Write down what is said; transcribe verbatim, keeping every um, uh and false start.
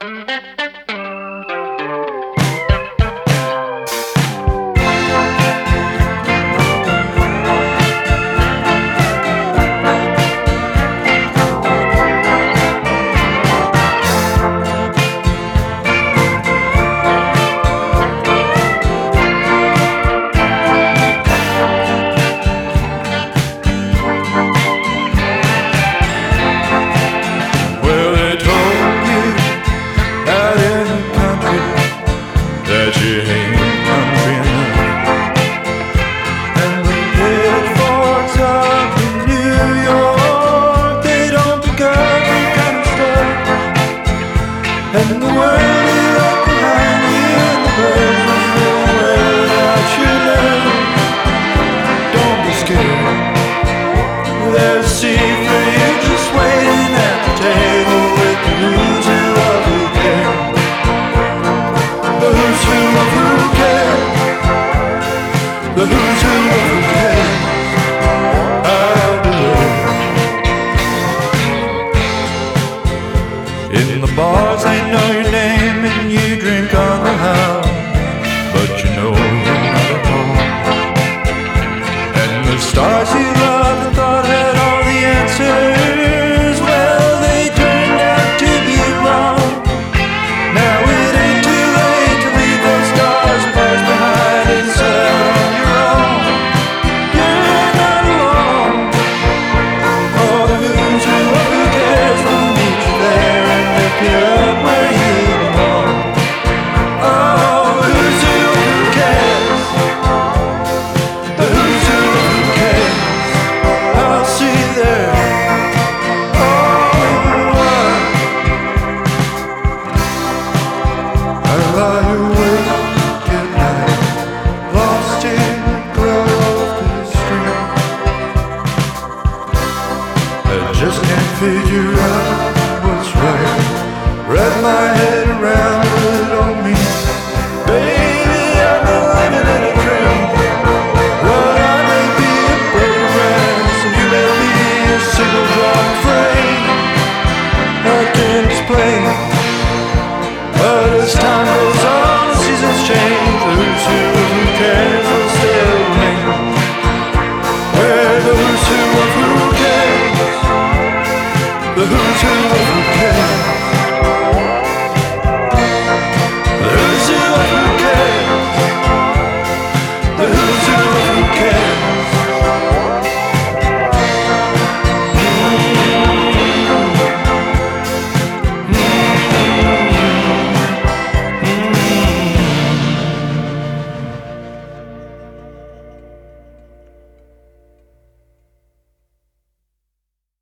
That you ain't country enough, and the pitchforks up in New York, they don't pick up your kind of stuff, and the world is up behind you, and the birds are flying without your love. Don't be scared, there's a seat for you just waiting at the table with the who's who of who cares. The who's who of who cares. The who's who of who cares. Out the way. In the bars they know your name and you drink on the house.